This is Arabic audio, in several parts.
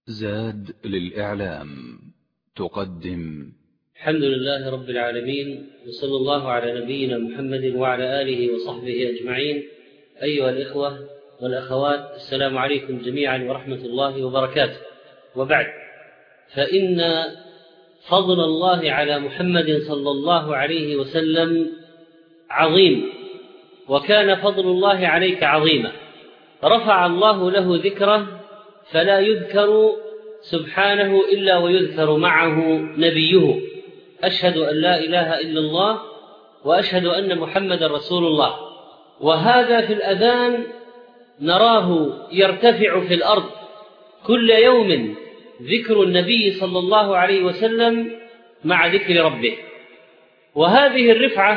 زاد للإعلام تقدم. الحمد لله رب العالمين، وصلى الله على نبينا محمد وعلى آله وصحبه أجمعين. أيها الإخوة والأخوات، السلام عليكم جميعا ورحمة الله وبركاته. وبعد، فإن فضل الله على محمد صلى الله عليه وسلم عظيم، وكان فضل الله عليك عظيما. رفع الله له ذكره فلا يذكر سبحانه إلا ويذكر معه نبيه. أشهد أن لا إله إلا الله وأشهد أن محمد رسول الله. وهذا في الأذان نراه يرتفع في الأرض كل يوم ذكر النبي صلى الله عليه وسلم مع ذكر ربه. وهذه الرفعة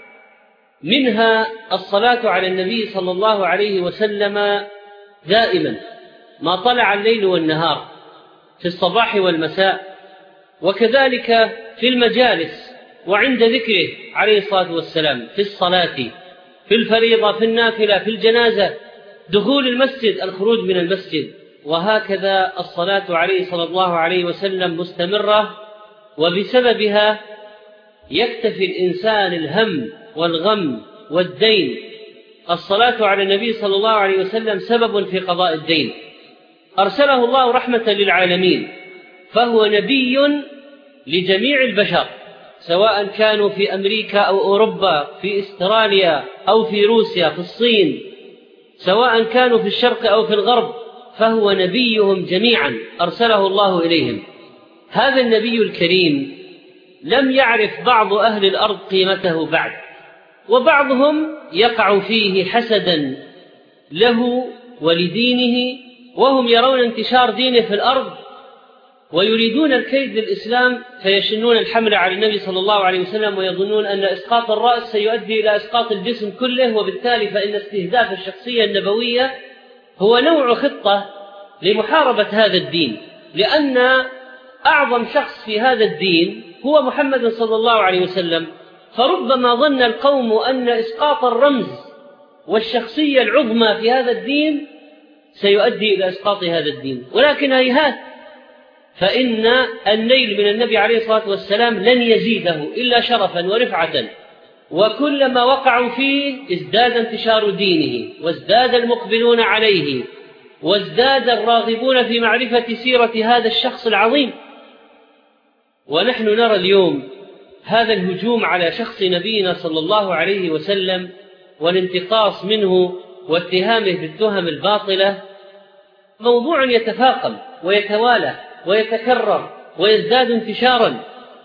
منها الصلاة على النبي صلى الله عليه وسلم دائما ما طلع الليل والنهار، في الصباح والمساء، وكذلك في المجالس وعند ذكره عليه الصلاة والسلام، في الصلاة، في الفريضة، في النافلة، في الجنازة، دخول المسجد، الخروج من المسجد. وهكذا الصلاة عليه صلى الله عليه وسلم مستمرة، وبسببها يكتفي الإنسان الهم والغم والدين. الصلاة على النبي صلى الله عليه وسلم سبب في قضاء الدين. أرسله الله رحمة للعالمين، فهو نبي لجميع البشر، سواء كانوا في أمريكا أو أوروبا، في استراليا أو في روسيا، في الصين، سواء كانوا في الشرق أو في الغرب، فهو نبيهم جميعا أرسله الله إليهم. هذا النبي الكريم لم يعرف بعض أهل الأرض قيمته بعد، وبعضهم يقع فيه حسدا له ولدينه، وهم يرون انتشار دينه في الأرض ويريدون الكيد للإسلام، فيشنون الحملة على النبي صلى الله عليه وسلم، ويظنون أن إسقاط الرأس سيؤدي إلى إسقاط الجسم كله، وبالتالي فإن استهداف الشخصية النبوية هو نوع خطة لمحاربة هذا الدين، لأن أعظم شخص في هذا الدين هو محمد صلى الله عليه وسلم. فربما ظن القوم أن إسقاط الرمز والشخصية العظمى في هذا الدين سيؤدي إلى إسقاط هذا الدين، ولكن هيهات، فإن النيل من النبي عليه الصلاة والسلام لن يزيده إلا شرفا ورفعة، وكلما وقعوا فيه ازداد انتشار دينه، وازداد المقبلون عليه، وازداد الراغبون في معرفة سيرة هذا الشخص العظيم. ونحن نرى اليوم هذا الهجوم على شخص نبينا صلى الله عليه وسلم والانتقاص منه واتهامه بالتهم الباطلة موضوع يتفاقم ويتوالى ويتكرر ويزداد انتشارا.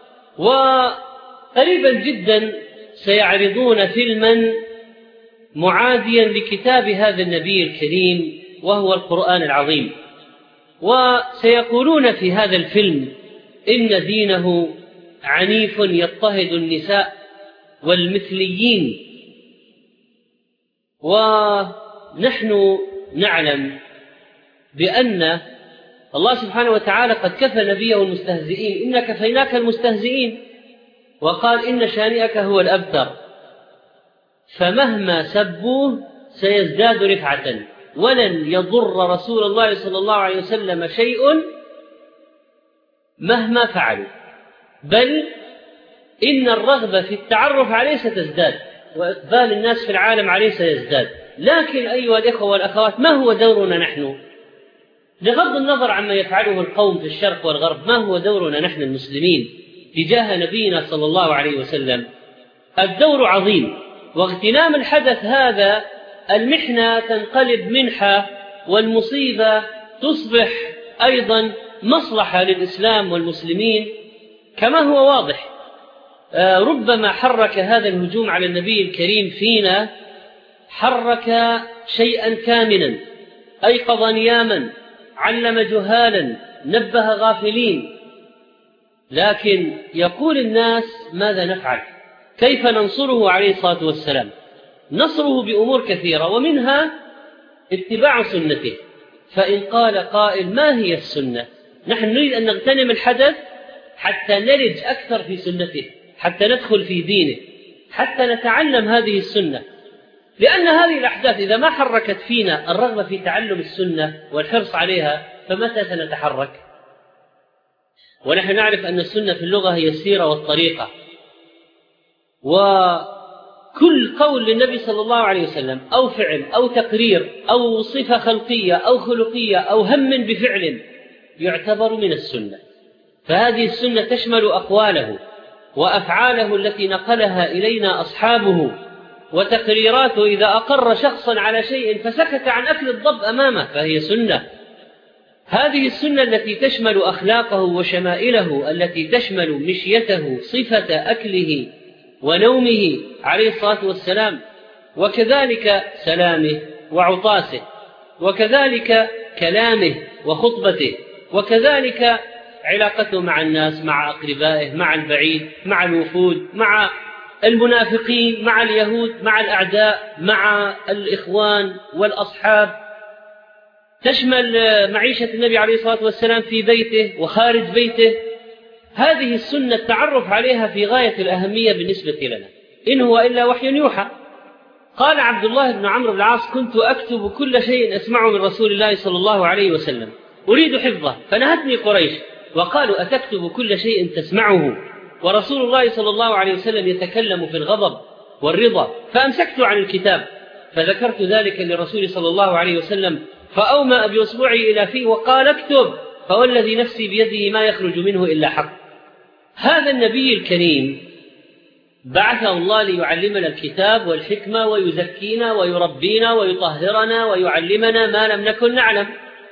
وقريبا جدا سيعرضون فيلما معاديا لكتاب هذا النبي الكريم وهو القرآن العظيم، وسيقولون في هذا الفيلم إن دينه عنيف يضطهد النساء والمثليين. ونحن نعلم بأن الله سبحانه وتعالى قد كفى نبيه المستهزئين، إن كفيناك المستهزئين، وقال إن شانئك هو الأبتر. فمهما سبوه سيزداد رفعة، ولن يضر رسول الله صلى الله عليه وسلم شيء مهما فعلوا، بل إن الرغبة في التعرف عليه ستزداد، وإقبال الناس في العالم عليه سيزداد. لكن أيها الإخوة والأخوات، ما هو دورنا نحن؟ بغض النظر عما يفعله القوم في الشرق والغرب، ما هو دورنا نحن المسلمين تجاه نبينا صلى الله عليه وسلم؟ الدور عظيم، واغتنام الحدث هذا المحنة تنقلب منحة، والمصيبة تصبح أيضا مصلحة للإسلام والمسلمين، كما هو واضح. ربما حرك هذا الهجوم على النبي الكريم فينا، حرك شيئا كامنا، أيقظ نياما، علم جهالا، نبه غافلين. لكن يقول الناس ماذا نفعل؟ كيف ننصره عليه الصلاة والسلام؟ نصره بأمور كثيرة، ومنها اتباع سنته. فإن قال قائل ما هي السنة؟ نحن نريد أن نغتنم الحدث حتى نلج أكثر في سنته، حتى ندخل في دينه، حتى نتعلم هذه السنة. لأن هذه الأحداث إذا ما حركت فينا الرغبة في تعلم السنة والحرص عليها فمتى سنتحرك؟ ونحن نعرف أن السنة في اللغة هي السيرة والطريقة، وكل قول للنبي صلى الله عليه وسلم أو فعل أو تقرير أو صفة خلقية أو خلقية أو هم بفعل يعتبر من السنة. فهذه السنة تشمل أقواله وأفعاله التي نقلها إلينا أصحابه وتقريراته. إذا أقر شخصا على شيء فسكت عن أكل الضب أمامه فهي سنة. هذه السنة التي تشمل أخلاقه وشمائله، التي تشمل مشيته، صفة أكله ونومه عليه الصلاة والسلام، وكذلك سلامه وعطاسه، وكذلك كلامه وخطبته، وكذلك علاقته مع الناس، مع أقربائه، مع البعيد، مع الوفود، مع المنافقين، مع اليهود، مع الأعداء، مع الإخوان والأصحاب. تشمل معيشة النبي عليه الصلاة والسلام في بيته وخارج بيته. هذه السنة التعرف عليها في غاية الأهمية بالنسبة لنا، إن هو إلا وحي يوحى. قال عبد الله بن عمرو بن العاص: كنت أكتب كل شيء أسمعه من رسول الله صلى الله عليه وسلم أريد حفظه، فنهتني قريش وقالوا: أتكتب كل شيء تسمعه ورسول الله صلى الله عليه وسلم يتكلم في الغضب والرضا؟ فأمسكت عن الكتاب فذكرت ذلك لرسول صلى الله عليه وسلم، فأومأ بإصبعي إلى فيه وقال: اكتب، فوالذي نفسي بيده ما يخرج منه إلا حق. هذا النبي الكريم بعثه الله ليعلمنا الكتاب والحكمة ويزكينا ويربينا ويطهرنا ويعلمنا ما لم نكن نعلم.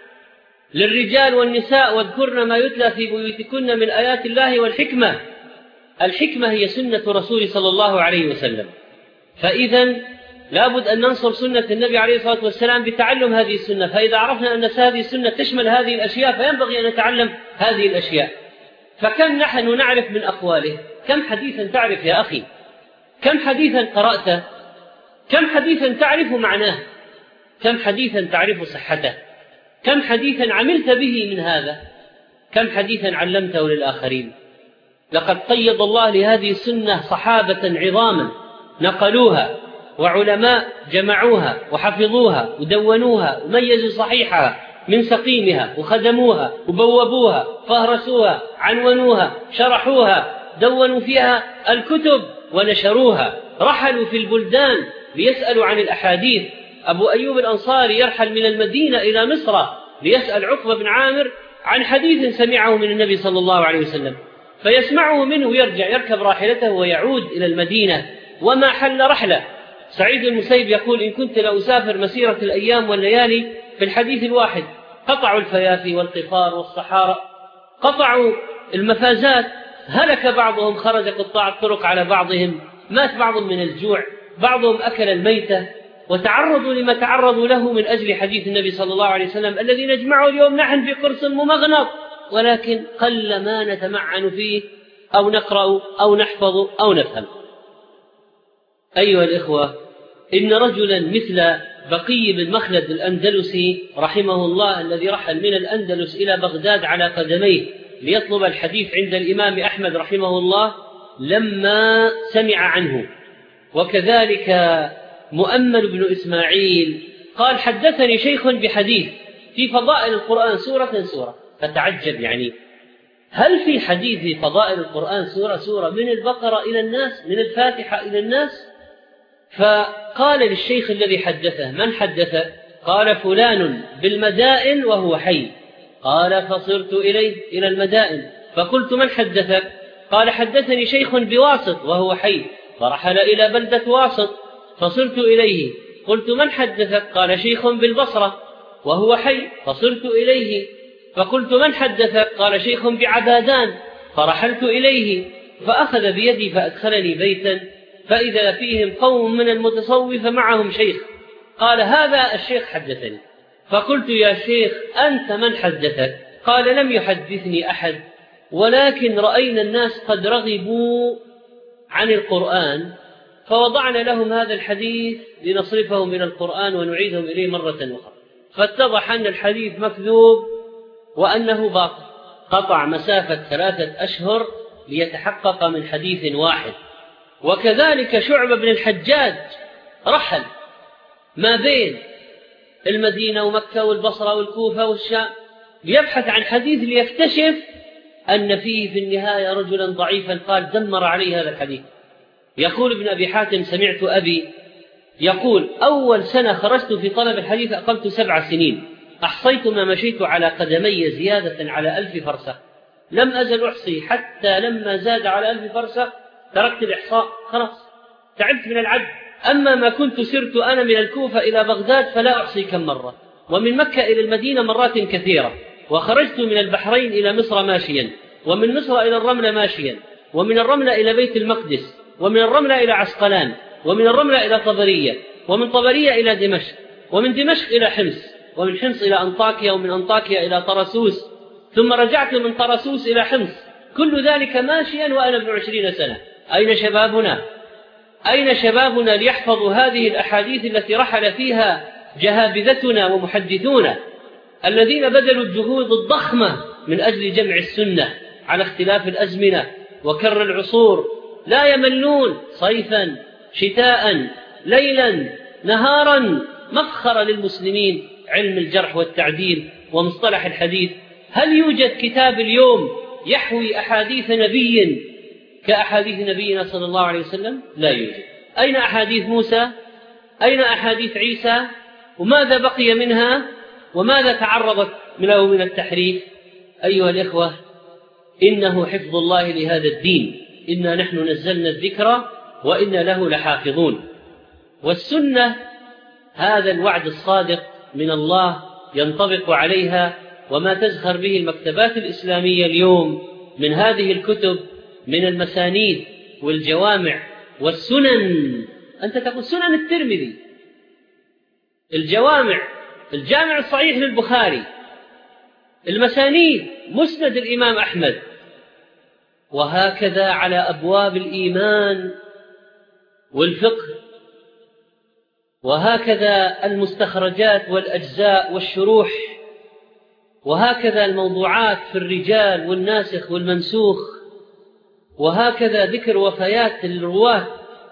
للرجال والنساء: واذكرن ما يتلى في بيوتكن من آيات الله والحكمة. الحكمة هي سنة رسول صلى الله عليه وسلم. فإذا لابد أن ننصر سنة النبي عليه الصلاة والسلام بتعلم هذه السنة. فإذا عرفنا أن هذه السنة تشمل هذه الأشياء فينبغي أن نتعلم هذه الأشياء. فكم نحن نعرف من أقواله؟ كم حديثا تعرف يا أخي؟ كم حديثا قرأته؟ كم حديثا تعرف معناه؟ كم حديثا تعرف صحته؟ كم حديثا عملت به من هذا؟ كم حديثا علمته للآخرين؟ لقد قيض الله لهذه السنة صحابة عظاما نقلوها، وعلماء جمعوها وحفظوها ودونوها وميزوا صحيحها من سقيمها وخدموها وبوبوها، فهرسوها، عنونوها، شرحوها، دونوا فيها الكتب ونشروها، رحلوا في البلدان ليسألوا عن الأحاديث. أبو أيوب الأنصاري يرحل من المدينة إلى مصر ليسأل عقبة بن عامر عن حديث سمعه من النبي صلى الله عليه وسلم، فيسمعه منه ويرجع يركب راحلته ويعود إلى المدينة وما حل رحلة. سعيد المسيب يقول: إن كنت لأسافر مسيرة الأيام والليالي في الحديث الواحد. قطعوا الفيافي والقفار والصحارى، قطعوا المفازات، هلك بعضهم، خرج قطاع الطرق على بعضهم، مات بعضهم من الجوع، بعضهم أكل الميتة، وتعرضوا لما تعرضوا له من أجل حديث النبي صلى الله عليه وسلم الذي نجمعه اليوم نحن في قرص ممغنط، ولكن قل ما نتمعن فيه أو نقرأ أو نحفظ أو نفهم. أيها الإخوة، إن رجلا مثل بقي بن مخلد الأندلسي رحمه الله الذي رحل من الأندلس إلى بغداد على قدميه ليطلب الحديث عند الإمام أحمد رحمه الله لما سمع عنه، وكذلك مؤمل بن إسماعيل قال: حدثني شيخ بحديث في فضائل القرآن سورة. فتعجب، يعني هل في حديث فضائل القرآن سورة من البقرة إلى الناس، من الفاتحة إلى الناس؟ فقال للشيخ الذي حدثه: من حدث؟ قال: فلان بالمدائن وهو حي. قال: فصرت إليه إلى المدائن فقلت: من حدثك؟ قال: حدثني شيخ بواسط وهو حي. فرحل إلى بلدة واسط فصرت إليه، قلت: من حدثك؟ قال: شيخ بالبصرة وهو حي. فصرت إليه فقلت: من حدثك؟ قال: شيخ بعبادان. فرحلت إليه فأخذ بيدي فأدخلني بيتا فإذا فيهم قوم من المتصوف معهم شيخ. قال: هذا الشيخ حدثني. فقلت: يا شيخ أنت من حدثك؟ قال: لم يحدثني أحد، ولكن رأينا الناس قد رغبوا عن القرآن فوضعنا لهم هذا الحديث لنصرفهم من القرآن ونعيدهم إليه مرة أخرى، فاتضح أن الحديث مكذوب وأنه باطل. قطع مسافة 3 أشهر ليتحقق من حديث واحد. وكذلك شعبة بن الحجاج رحل ما بين المدينة ومكة والبصرة والكوفة والشام، ليبحث عن حديث ليكتشف أن فيه في النهاية رجلا ضعيفا قال دمر عليه هذا الحديث. يقول ابن أبي حاتم: سمعت أبي يقول: أول سنة خرجت في طلب الحديث أقمت 7 سنين، أحصيت ما مشيت على قدمي زيادة على 1000 فرسخ، لم أزل أحصي حتى لما زاد على 1000 فرسخ تركت الإحصاء، خلاص تعبت من العد. أما ما كنت سرت أنا من الكوفة إلى بغداد فلا أحصي كم مرة، ومن مكة إلى المدينة مرات كثيرة، وخرجت من البحرين إلى مصر ماشيا، ومن مصر إلى الرملة ماشيا، ومن الرملة إلى بيت المقدس، ومن الرملة إلى عسقلان، ومن الرملة إلى طبرية، ومن طبرية إلى دمشق، ومن دمشق إلى حمص، ومن حمص إلى أنطاكيا، ومن أنطاكيا إلى طرسوس، ثم رجعت من طرسوس إلى حمص، كل ذلك ماشيا وأنا ابن 20 سنة. أين شبابنا؟ أين شبابنا ليحفظوا هذه الأحاديث التي رحل فيها جهابذتنا ومحدثونا الذين بذلوا الجهود الضخمة من أجل جمع السنة على اختلاف الأزمنة وكر العصور، لا يملون صيفا شتاء ليلا نهارا، مفخر للمسلمين علم الجرح والتعديل ومصطلح الحديث. هل يوجد كتاب اليوم يحوي أحاديث نبي كأحاديث نبينا صلى الله عليه وسلم؟ لا يوجد. أين أحاديث موسى؟ أين أحاديث عيسى؟ وماذا بقي منها؟ وماذا تعرضت من التحريف؟ أيها الإخوة، إنه حفظ الله لهذا الدين، إنا نحن نزلنا الذكر وإنا له لحافظون. والسنة هذا الوعد الصادق من الله ينطبق عليها، وما تزخر به المكتبات الإسلامية اليوم من هذه الكتب من المسانيد والجوامع والسنن. أنت تقول سنن الترمذي، الجوامع الجامع الصحيح للبخاري، المسانيد مسند الإمام أحمد، وهكذا على أبواب الإيمان والفقه، وهكذا المستخرجات والأجزاء والشروح، وهكذا الموضوعات في الرجال والناسخ والمنسوخ، وهكذا ذكر وفيات الرواة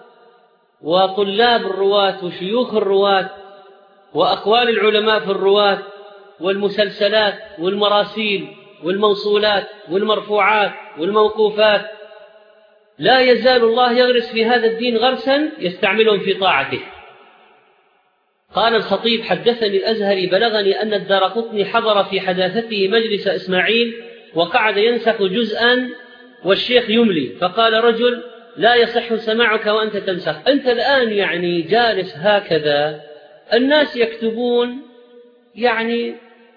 وطلاب الرواة وشيوخ الرواة وأقوال العلماء في الرواة، والمسلسلات والمراسيل والموصولات والمرفوعات والموقوفات. لا يزال الله يغرس في هذا الدين غرسا يستعملهم في طاعته. قال الخطيب: حدثني الأزهري بلغني أن الدارقطني حضر في حداثته مجلس إسماعيل وقعد ينسخ جزءا والشيخ يملي، فقال رجل: لا يصح سماعك وأنت تنسخ، أنت الآن يعني جالس هكذا، الناس يكتبون، يعني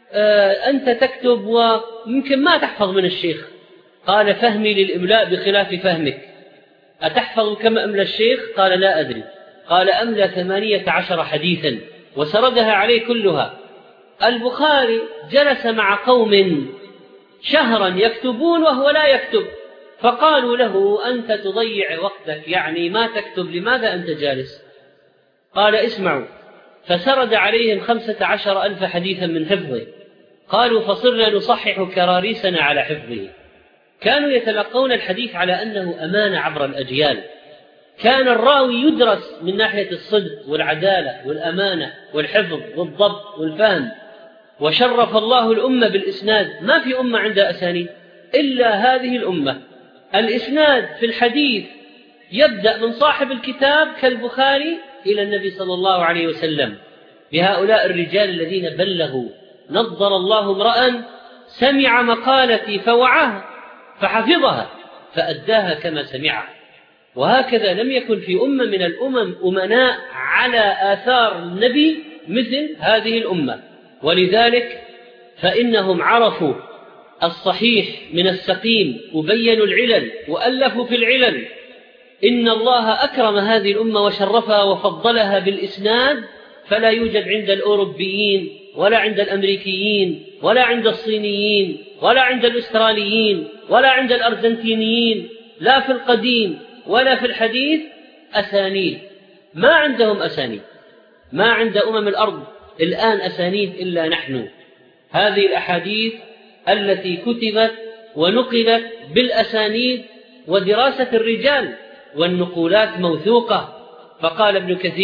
أنت تكتب ويمكن ما تحفظ من الشيخ. قال: فهمي للإملاء بخلاف فهمك، أتحفظ كما أملى الشيخ؟ قال: لا أدري. قال: أملى 18 حديثا وسردها عليه كلها. البخاري جلس مع قوم شهرا يكتبون وهو لا يكتب، فقالوا له: أنت تضيع وقتك، يعني ما تكتب، لماذا أنت جالس؟ قال: اسمعوا. فسرد عليهم 15,000 حديثا من حفظه. قالوا: فصرنا نصحح كراريسنا على حفظه. كانوا يتلقون الحديث على أنه أمانة عبر الأجيال. كان الراوي يدرس من ناحية الصدق والعدالة والأمانة والحفظ والضبط والفهم. وشرف الله الأمة بالإسناد، ما في أمة عندها أسانيد إلا هذه الأمة. الإسناد في الحديث يبدأ من صاحب الكتاب كالبخاري إلى النبي صلى الله عليه وسلم، بهؤلاء الرجال الذين بلغوا. نضر الله امرأ سمع مقالتي فوعاها فحفظها فأداها كما سمعها. وهكذا لم يكن في أمة من الأمم أمناء على آثار النبي مثل هذه الأمة. ولذلك فإنهم عرفوا الصحيح من السقيم وبينوا العلل وألفوا في العلل. إن الله أكرم هذه الأمة وشرفها وفضلها بالإسناد، فلا يوجد عند الأوروبيين ولا عند الأمريكيين ولا عند الصينيين ولا عند الأستراليين ولا عند الأرجنتينيين، لا في القديم ولا في الحديث، أسانيد. ما عندهم أسانيد، ما عند أمم الأرض الآن أسانيد إلا نحن. هذه الأحاديث التي كتبت ونقلت بالأسانيد ودراسة الرجال والنقولات موثوقة. فقال ابن كثير: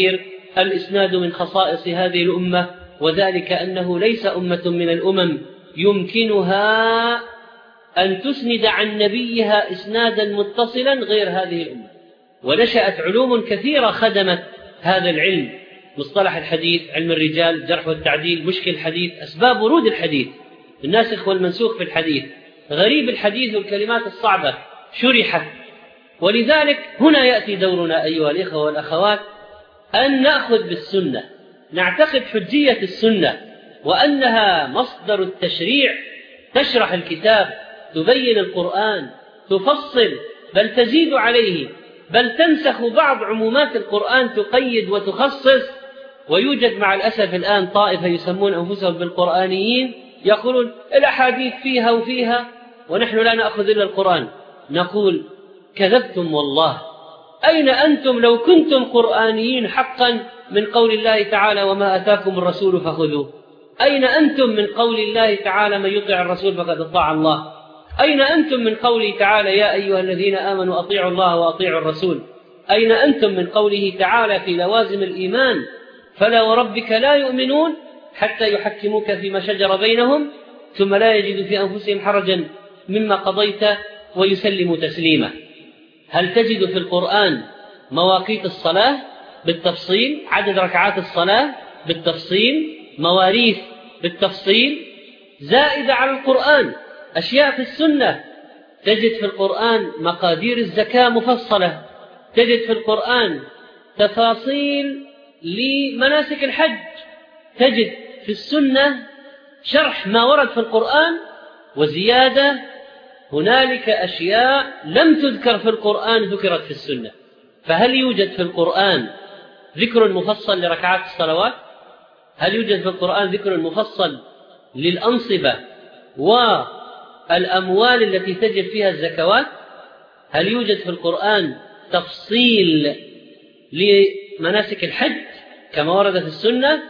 الإسناد من خصائص هذه الأمة، وذلك أنه ليس أمة من الأمم يمكنها أن تسند عن نبيها إسنادا متصلا غير هذه الأمة. ونشأت علوم كثيرة خدمت هذا العلم: مصطلح الحديث، علم الرجال، الجرح والتعديل، مشكل الحديث، أسباب ورود الحديث، الناسخ والمنسوخ في الحديث، غريب الحديث والكلمات الصعبة شرحت. ولذلك هنا يأتي دورنا أيها الإخوة والأخوات أن نأخذ بالسنة، نعتقد حجية السنة وأنها مصدر التشريع، تشرح الكتاب، تبين القرآن، تفصل، بل تزيد عليه، بل تنسخ بعض عمومات القرآن، تقيد وتخصص. ويوجد مع الأسف الآن طائفة يسمون أنفسهم بالقرآنيين، يقولون الأحاديث فيها وفيها ونحن لا نأخذ إلا القرآن. نقول كذبتم والله. أين أنتم لو كنتم قرآنيين حقا من قول الله تعالى وما أتاكم الرسول فخذوه؟ أين أنتم من قول الله تعالى من يطع الرسول فقد أطاع الله؟ أين أنتم من قوله تعالى يا أيها الذين آمنوا أطيعوا الله وأطيعوا الرسول؟ أين أنتم من قوله تعالى في لوازم الإيمان فلا وربك لا يؤمنون حتى يحكموك فيما شجر بينهم ثم لا يجدوا في أنفسهم حرجا مما قضيت ويسلموا تسليما؟ هل تجد في القرآن مواقيت الصلاة بالتفصيل، عدد ركعات الصلاة بالتفصيل، مواريث بالتفصيل زائدة على القرآن؟ أشياء في السنة تجد في القرآن مقادير الزكاة مفصلة، تجد في القرآن تفاصيل لمناسك الحج، تجد في السنة شرح ما ورد في القرآن وزيادة. هنالك أشياء لم تذكر في القرآن ذكرت في السنة. فهل يوجد في القرآن ذكر مفصل لركعات الصلوات؟ هل يوجد في القرآن ذكر مفصل للأنصبة والأموال التي تجب فيها الزكوات؟ هل يوجد في القرآن تفصيل لمناسك الحج كما ورد في السنة؟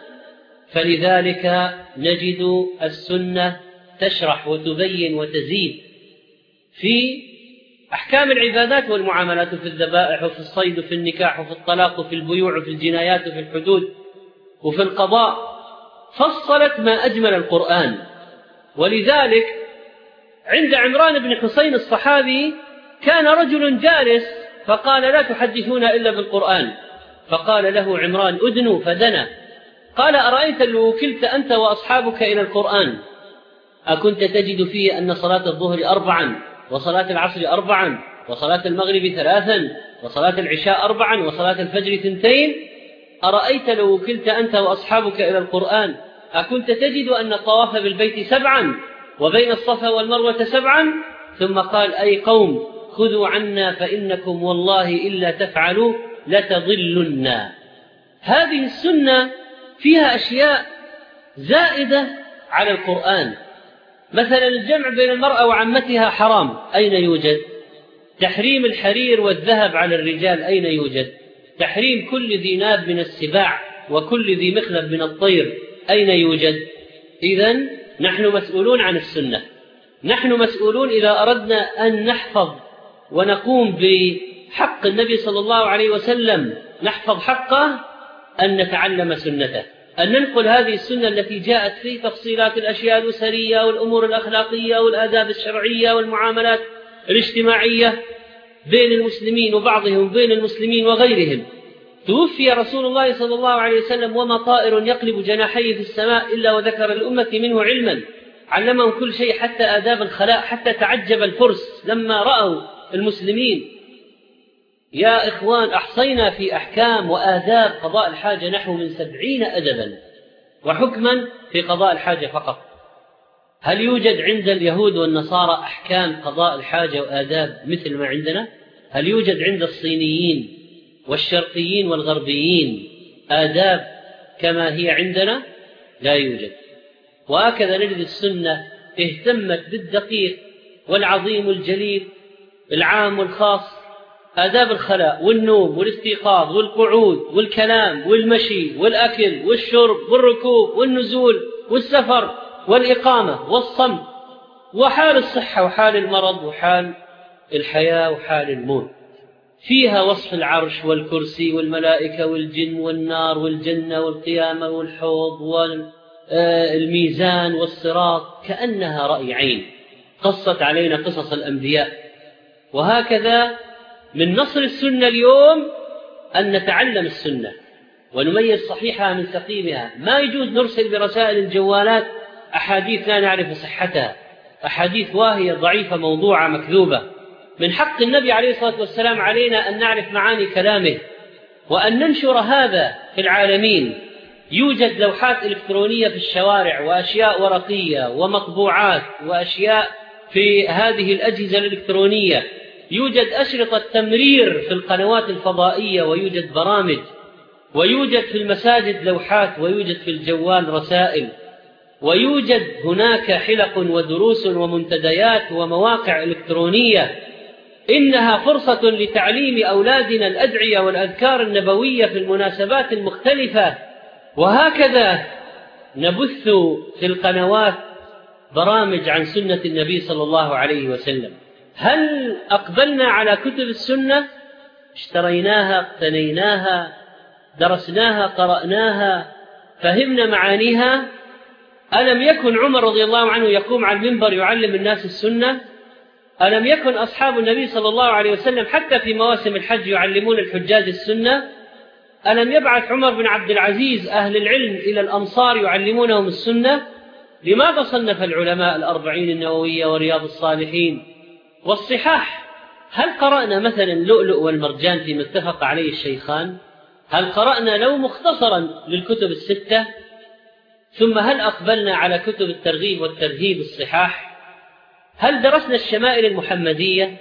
فلذلك نجد السنة تشرح وتبين وتزيد في أحكام العبادات والمعاملات، في الذبائح وفي الصيد وفي النكاح وفي الطلاق وفي البيوع وفي الجنايات وفي الحدود وفي القضاء، فصلت ما أجمل القرآن. ولذلك عند عمران بن حسين الصحابي كان رجل جالس فقال لا تحدثون إلا بالقرآن، فقال له عمران أدنوا فدنا، قال أرأيت لو وكلت أنت وأصحابك إلى القرآن أكنت تجد فيه أن صلاة الظهر 4 وصلاة العصر 4 وصلاة المغرب 3 وصلاة العشاء 4 وصلاة الفجر 2؟ أرأيت لو وكلت أنت وأصحابك إلى القرآن أكنت تجد أن الطواف بالبيت 7 وبين الصفا والمروة 7؟ ثم قال أي قوم خذوا عنا فإنكم والله إلا تفعلوا لتضلن. هذه السنة فيها أشياء زائدة على القرآن. مثلا الجمع بين المرأة وعمتها حرام، أين يوجد؟ تحريم الحرير والذهب على الرجال أين يوجد؟ تحريم كل ذي ناب من السباع وكل ذي مخلب من الطير أين يوجد؟ إذن نحن مسؤولون عن السنة، نحن مسؤولون إذا أردنا أن نحفظ ونقوم بحق النبي صلى الله عليه وسلم، نحفظ حقه، أن نتعلم سنته، أن ننقل هذه السنة التي جاءت في تفصيلات الأشياء الأسرية والأمور الأخلاقية والآداب الشرعية والمعاملات الاجتماعية بين المسلمين وبعضهم وبين المسلمين وغيرهم. توفي رسول الله صلى الله عليه وسلم وما طائر يقلب جناحيه في السماء إلا وذكر الأمة منه علما، علمهم كل شيء حتى آداب الخلاء، حتى تعجب الفرس لما رأوا المسلمين. يا إخوان أحصينا في أحكام وآداب قضاء الحاجة نحو من 70 أدبا وحكما في قضاء الحاجة فقط. هل يوجد عند اليهود والنصارى أحكام قضاء الحاجة وآداب مثل ما عندنا؟ هل يوجد عند الصينيين والشرقيين والغربيين آداب كما هي عندنا؟ لا يوجد. وهكذا نجد السنة اهتمت بالدقيق والعظيم والجليل، العام والخاص، آداب الخلاء والنوم والاستيقاظ والقعود والكلام والمشي والأكل والشرب والركوب والنزول والسفر والإقامة والصمت، وحال الصحة وحال المرض وحال الحياة وحال الموت. فيها وصف العرش والكرسي والملائكة والجن والنار والجنة والقيامة والحوض والميزان والصراط، كأنها رأي عين قصت علينا قصص الأنبياء. وهكذا من نصر السنة اليوم أن نتعلم السنة ونميز صحيحها من سقيمها. ما يجوز نرسل برسائل الجوالات أحاديث لا نعرف صحتها، أحاديث واهية ضعيفة موضوعة مكذوبة. من حق النبي عليه الصلاة والسلام علينا أن نعرف معاني كلامه وأن ننشر هذا في العالمين. يوجد لوحات إلكترونية في الشوارع وأشياء ورقية ومطبوعات وأشياء في هذه الأجهزة الإلكترونية، يوجد أشرطة تمرير في القنوات الفضائية، ويوجد برامج، ويوجد في المساجد لوحات، ويوجد في الجوال رسائل، ويوجد هناك حلق ودروس ومنتديات ومواقع إلكترونية. إنها فرصة لتعليم أولادنا الأدعية والأذكار النبوية في المناسبات المختلفة. وهكذا نبث في القنوات برامج عن سنة النبي صلى الله عليه وسلم. هل أقبلنا على كتب السنة؟ اشتريناها، اقتنيناها، درسناها، قرأناها، فهمنا معانيها؟ ألم يكن عمر رضي الله عنه يقوم على المنبر يعلم الناس السنة؟ ألم يكن أصحاب النبي صلى الله عليه وسلم حتى في مواسم الحج يعلمون الحجاج السنة؟ ألم يبعث عمر بن عبد العزيز أهل العلم إلى الأمصار يعلمونهم السنة؟ لماذا صنف العلماء الأربعين النووية ورياض الصالحين والصحاح؟ هل قرأنا مثلا اللؤلؤ والمرجان فيما اتفق عليه الشيخان؟ هل قرأنا لو مختصرا للكتب الستة؟ ثم هل أقبلنا على كتب الترغيب والترهيب الصحاح؟ هل درسنا الشمائل المحمدية؟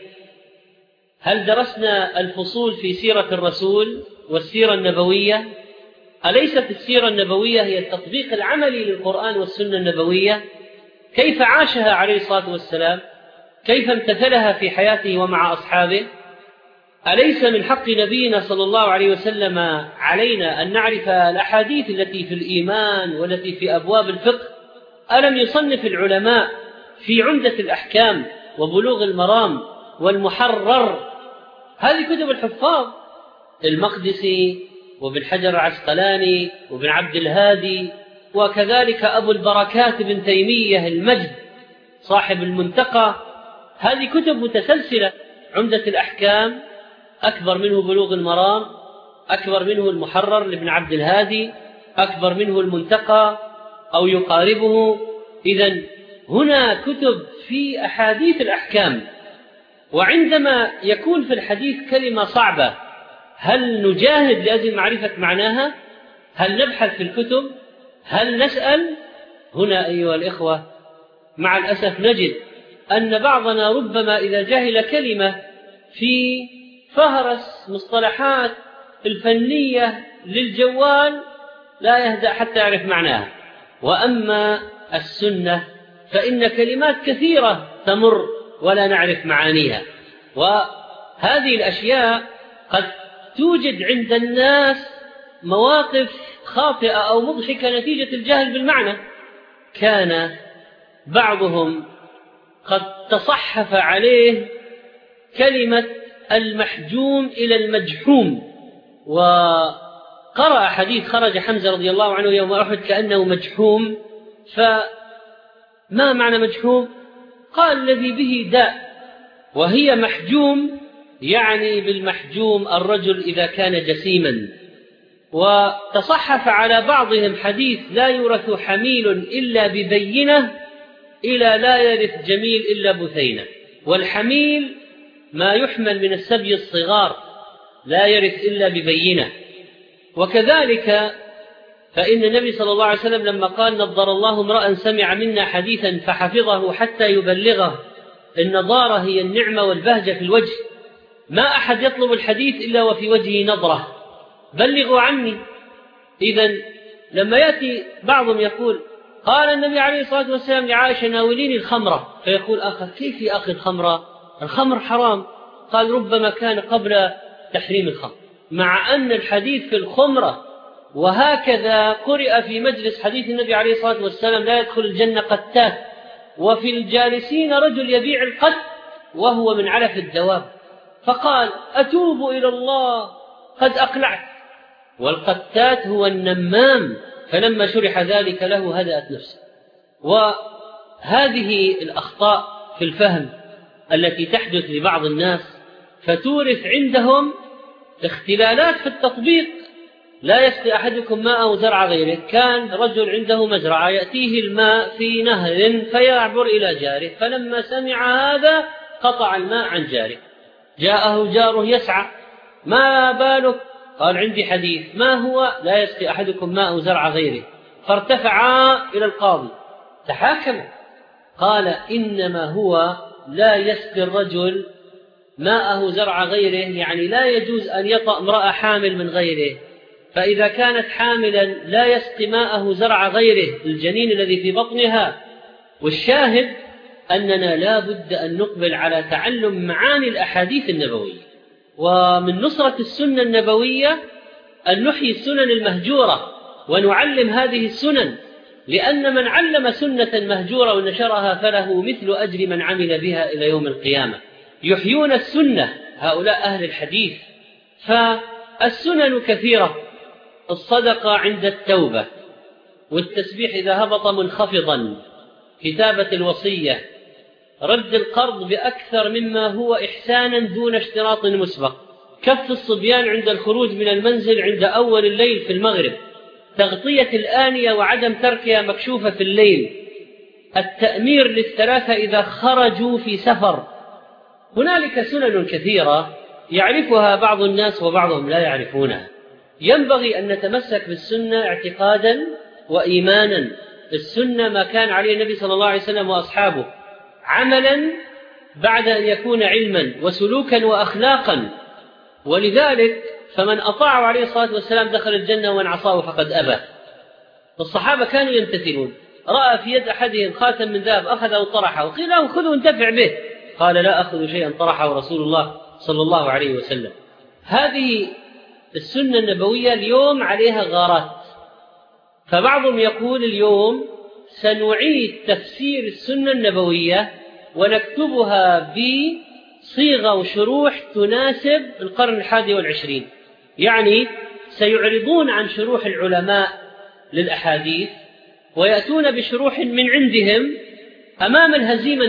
هل درسنا الفصول في سيرة الرسول والسيرة النبوية؟ أليست السيرة النبوية هي التطبيق العملي للقرآن والسنة النبوية؟ كيف عاشها عليه الصلاة والسلام؟ كيف امتثلها في حياته ومع أصحابه؟ أليس من حق نبينا صلى الله عليه وسلم علينا أن نعرف الأحاديث التي في الإيمان والتي في أبواب الفقه؟ ألم يصنف العلماء في عمدة الأحكام وبلوغ المرام والمحرر؟ هذه كتب الحفاظ، المقدسي وابن حجر العسقلاني وابن عبد الهادي، وكذلك أبو البركات بن تيمية المجد صاحب المنتقى. هذه كتب متسلسلة. عمدة الأحكام أكبر منه بلوغ المرام، أكبر منه المحرر لابن عبد الهادي، أكبر منه المنتقى أو يقاربه. إذن هنا كتب في أحاديث الأحكام. وعندما يكون في الحديث كلمة صعبة، هل نجاهد لأجل معرفة معناها؟ هل نبحث في الكتب؟ هل نسأل؟ هنا أيها الإخوة مع الأسف نجد أن بعضنا ربما إذا جهل كلمة في فهرس مصطلحات الفنية للجوال لا يهدأ حتى يعرف معناها. وأما السنة فإن كلمات كثيرة تمر ولا نعرف معانيها. وهذه الأشياء قد توجد عند الناس مواقف خاطئة أو مضحكة نتيجة الجهل بالمعنى. كان بعضهم قد تصحف عليه كلمة المحجوم إلى المجحوم، وقرأ حديث خرج حمزة رضي الله عنه يوم أحد كأنه مجحوم. فما معنى مجحوم؟ قال الذي به داء، وهي محجوم يعني بالمحجوم الرجل إذا كان جسيما. وتصحف على بعضهم حديث لا يورث حميل إلا ببينة إلى لا يرث جميل إلا بثينة. والحميل ما يحمل من السبي الصغار لا يرث إلا ببينة. وكذلك فإن النبي صلى الله عليه وسلم لما قال نضر الله امرأ سمع منا حديثا فحفظه حتى يبلغه، النضارة هي النعمة والبهجة في الوجه. ما أحد يطلب الحديث إلا وفي وجهه نضرة، بلغوا عني. إذن لما يأتي بعضهم يقول قال النبي عليه الصلاة والسلام لعائشة ناوليني الخمرة، فيقول آخر كيف يا أخي الخمرة؟ الخمر حرام. قال ربما كان قبل تحريم الخمر، مع أن الحديث في الخمرة. وهكذا قرئ في مجلس حديث النبي عليه الصلاة والسلام لا يدخل الجنة قتات، وفي الجالسين رجل يبيع القت وهو من علف الدواب. فقال: أتوب إلى الله قد أقلعت. والقتات هو النمام، فلما شرح ذلك له هدأت نفسه. وهذه الأخطاء في الفهم التي تحدث لبعض الناس فتورث عندهم اختلالات في التطبيق. لا يسقي أحدكم ماء زرع غيره. كان رجل عنده مزرعة يأتيه الماء في نهر فيعبر إلى جاره، فلما سمع هذا قطع الماء عن جاره. جاءه جاره يسعى: ما بالك؟ قال: عندي حديث. ما هو؟ لا يسقي أحدكم ماء زرع غيره. فارتفعا إلى القاضي تحاكم. قال: إنما هو لا يسقي الرجل ماءه زرع غيره، يعني لا يجوز أن يطأ امرأة حامل من غيره، فإذا كانت حاملا لا يسقي ماءه زرع غيره، الجنين الذي في بطنها. والشاهد أننا لا بد أن نقبل على تعلم معاني الأحاديث النبوية. ومن نصرة السنة النبوية أن نحيي السنن المهجورة ونعلم هذه السنن، لأن من علم سنة مهجورة ونشرها فله مثل أجر من عمل بها إلى يوم القيامة. يحيون السنة هؤلاء أهل الحديث. فالسنن كثيرة: الصدقة عند التوبة، والتسبيح إذا هبط منخفضا، كتابة الوصية، رد القرض بأكثر مما هو إحسانا دون اشتراط مسبق، كف الصبيان عند الخروج من المنزل عند أول الليل في المغرب، تغطية الآنية وعدم تركها مكشوفة في الليل، التأمير للثلاثة إذا خرجوا في سفر. هنالك سنن كثيرة يعرفها بعض الناس وبعضهم لا يعرفونها. ينبغي أن نتمسك بالسنة اعتقادا وإيمانا. السنة ما كان عليه النبي صلى الله عليه وسلم وأصحابه، عملا بعد أن يكون علما وسلوكا وأخلاقا. ولذلك فمن أطاعه عليه الصلاة والسلام دخل الجنة، ومن عصاه فقد أبى. الصحابة كانوا يمتثلون. رأى في يد أحدهم خاتم من ذهب أخذه وطرحه، وقيل له: خذه انتفع به. قال: لا أخذ شيئا طرحه رسول الله صلى الله عليه وسلم. هذه السنة النبوية اليوم عليها غارات، فبعضهم يقول اليوم سنعيد تفسير السنة النبوية ونكتبها بصيغة وشروح تناسب القرن 21. يعني سيعرضون عن شروح العلماء للأحاديث ويأتون بشروح من عندهم أمام الهزيمة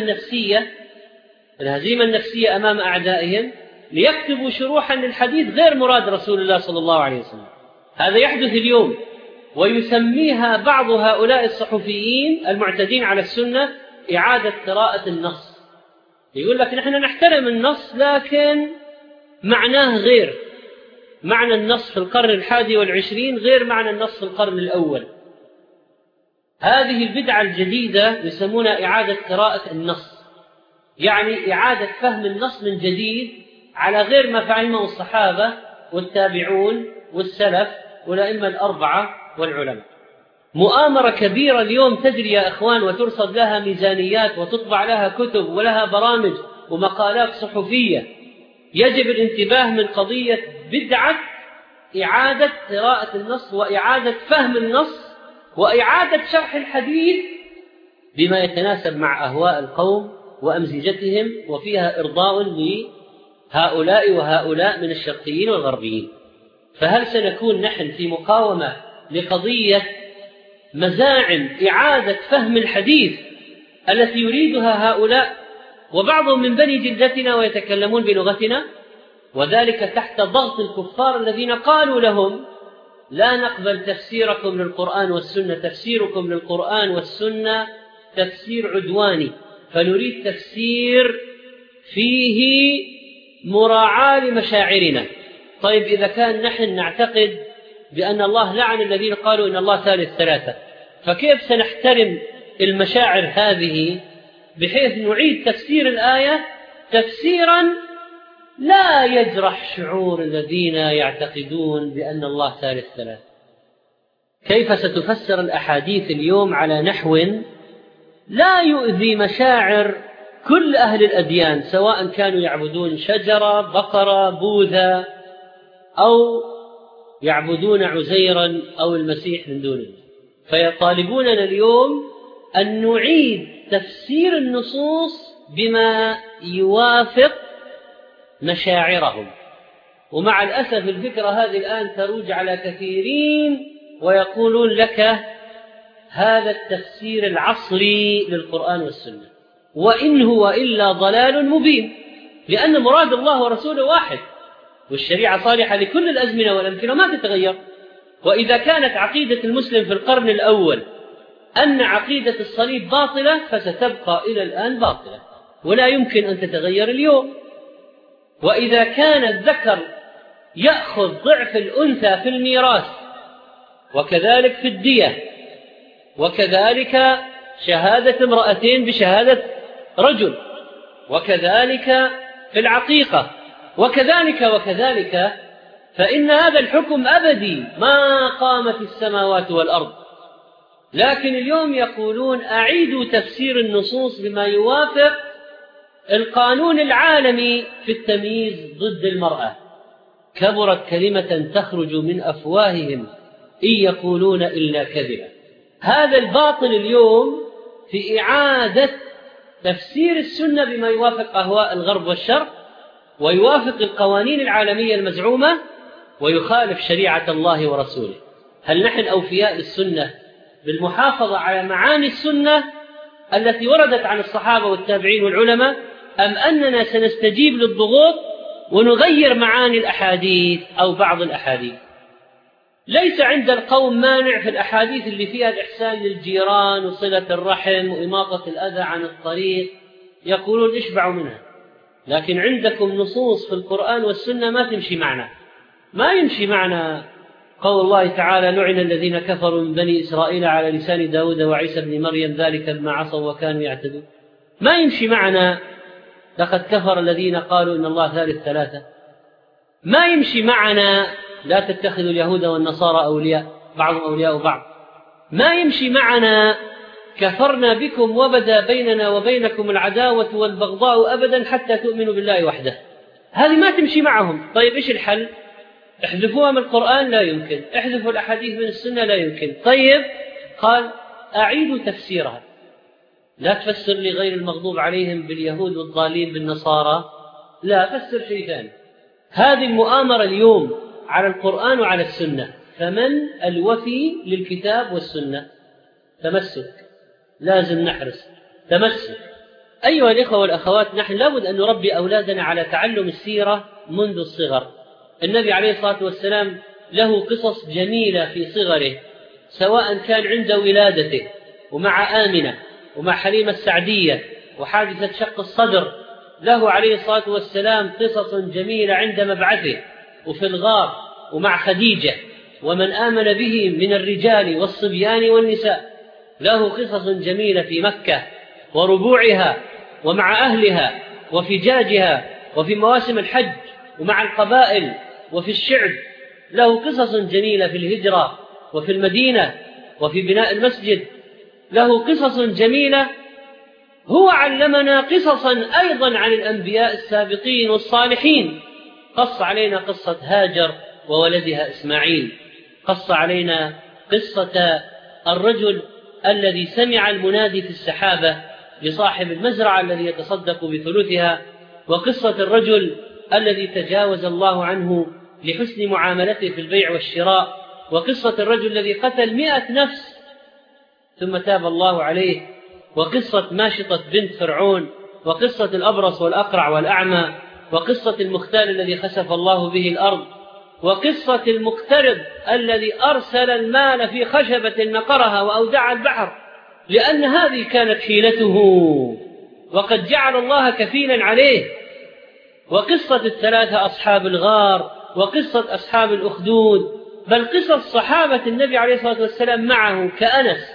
النفسية أمام أعدائهم، ليكتبوا شروحا للحديث غير مراد رسول الله صلى الله عليه وسلم. هذا يحدث اليوم، ويسميها بعض هؤلاء الصحفيين المعتدين على السنة إعادة قراءة النص. يقول لك: نحن نحترم النص لكن معناه غير، معنى النص في القرن 21 غير معنى النص في القرن الأول. هذه البدعة الجديدة يسمونها إعادة قراءة النص، يعني إعادة فهم النص من جديد على غير ما فهمه الصحابة والتابعون والسلف والأئمة الأربعة والعلماء. مؤامرة كبيرة اليوم تجري يا إخوان، وترصد لها ميزانيات وتطبع لها كتب ولها برامج ومقالات صحفية. يجب الانتباه من قضية بدعة إعادة قراءة النص وإعادة فهم النص وإعادة شرح الحديث بما يتناسب مع أهواء القوم وأمزجتهم، وفيها إرضاء لهؤلاء وهؤلاء من الشرقيين والغربيين. فهل سنكون نحن في مقاومة لقضية مزاعم إعادة فهم الحديث التي يريدها هؤلاء وبعضهم من بني جلدتنا ويتكلمون بلغتنا، وذلك تحت ضغط الكفار الذين قالوا لهم: لا نقبل تفسيركم للقرآن والسنة، تفسيركم للقرآن والسنة تفسير عدواني، فنريد تفسير فيه مراعاة لمشاعرنا. طيب، إذا كان نحن نعتقد بأن الله لعن الذين قالوا إن الله ثالث ثلاثة، فكيف سنحترم المشاعر هذه بحيث نعيد تفسير الآية تفسيرا لا يجرح شعور الذين يعتقدون بأن الله ثالث ثلاثة؟ كيف ستفسر الأحاديث اليوم على نحو لا يؤذي مشاعر كل أهل الأديان، سواء كانوا يعبدون شجرة، بقرة، بوذا، أو يعبدون عزيرا أو المسيح من دونه؟ فيطالبوننا اليوم أن نعيد تفسير النصوص بما يوافق مشاعرهم. ومع الأسف الفكرة هذه الآن تروج على كثيرين ويقولون لك هذا التفسير العصري للقرآن والسنة، وإن هو إلا ضلال مبين، لأن مراد الله ورسوله واحد، والشريعة صالحة لكل الأزمنة والأمكنة وما تتغير. وإذا كانت عقيدة المسلم في القرن الأول أن عقيدة الصليب باطلة فستبقى إلى الآن باطلة ولا يمكن أن تتغير اليوم. وإذا كان الذكر يأخذ ضعف الأنثى في الميراث، وكذلك في الدية، وكذلك شهادة امرأتين بشهادة رجل، وكذلك في العقيقة، وكذلك فإن هذا الحكم أبدي ما قامت السماوات والأرض. لكن اليوم يقولون أعيدوا تفسير النصوص بما يوافق القانون العالمي في التمييز ضد المرأة. كبرت كلمة تخرج من أفواههم إن يقولون إلا كذبا. هذا الباطل اليوم في إعادة تفسير السنة بما يوافق أهواء الغرب والشرق، ويوافق القوانين العالمية المزعومة، ويخالف شريعة الله ورسوله. هل نحن أوفياء للسنة بالمحافظة على معاني السنة التي وردت عن الصحابة والتابعين والعلماء، أم أننا سنستجيب للضغوط ونغير معاني الأحاديث أو بعض الأحاديث؟ ليس عند القوم مانع في الأحاديث اللي فيها الإحسان للجيران وصلة الرحم وإماطة الأذى عن الطريق، يقولون اشبعوا منها. لكن عندكم نصوص في القرآن والسنة ما تمشي معنا. ما يمشي معنا قول الله تعالى: لعن الذين كفروا من بني إسرائيل على لسان داود وعيسى بن مريم ذلك بما عصوا وكانوا يعتدون. ما يمشي معنا لقد كفر الذين قالوا إن الله ثالث ثلاثة. ما يمشي معنا لا تتخذوا اليهود والنصارى أولياء بعضهم أولياء بعض. ما يمشي معنا كفرنا بكم وبدا بيننا وبينكم العداوة والبغضاء أبدا حتى تؤمنوا بالله وحده. هذه ما تمشي معهم. طيب إيش الحل؟ احذفوها من القرآن؟ لا يمكن. احذفوا الأحاديث من السنة؟ لا يمكن. طيب قال أعيدوا تفسيرها. لا تفسر لي غير المغضوب عليهم باليهود والضالين بالنصارى، لا، فسر شيء ثاني. هذه المؤامرة اليوم على القرآن وعلى السنة. فمن الوفي للكتاب والسنة؟ تمسك، لازم نحرص تمسك. أيها الإخوة والأخوات، نحن لابد أن نربي أولادنا على تعلم السيرة منذ الصغر. النبي عليه الصلاة والسلام له قصص جميلة في صغره، سواء كان عند ولادته ومع آمنة ومع حليمة السعدية وحادثة شق الصدر. له عليه الصلاة والسلام قصص جميلة عند مبعثه وفي الغار ومع خديجة ومن آمن به من الرجال والصبيان والنساء. له قصص جميلة في مكة وربوعها ومع أهلها وفجاجها وفي مواسم الحج ومع القبائل وفي الشعب. له قصص جميلة في الهجرة وفي المدينة وفي بناء المسجد. له قصص جميلة. هو علمنا قصصا أيضا عن الأنبياء السابقين والصالحين. قص علينا قصة هاجر وولدها إسماعيل. قص علينا قصة الرجل الذي سمع المنادي في السحابة لصاحب المزرعة الذي يتصدق بثلثها، وقصة الرجل الذي تجاوز الله عنه لحسن معاملته في البيع والشراء، وقصة الرجل الذي قتل 100 نفس ثم تاب الله عليه، وقصة ماشطة بنت فرعون، وقصة الأبرص والأقرع والأعمى، وقصة المختال الذي خسف الله به الأرض، وقصة المقترض الذي أرسل المال في خشبة نقرها وأودع البحر لأن هذه كانت حيلته وقد جعل الله كفيلا عليه، وقصة الثلاثة أصحاب الغار، وقصة أصحاب الأخدود، بل قصص صحابة النبي عليه الصلاة والسلام معه كأنس،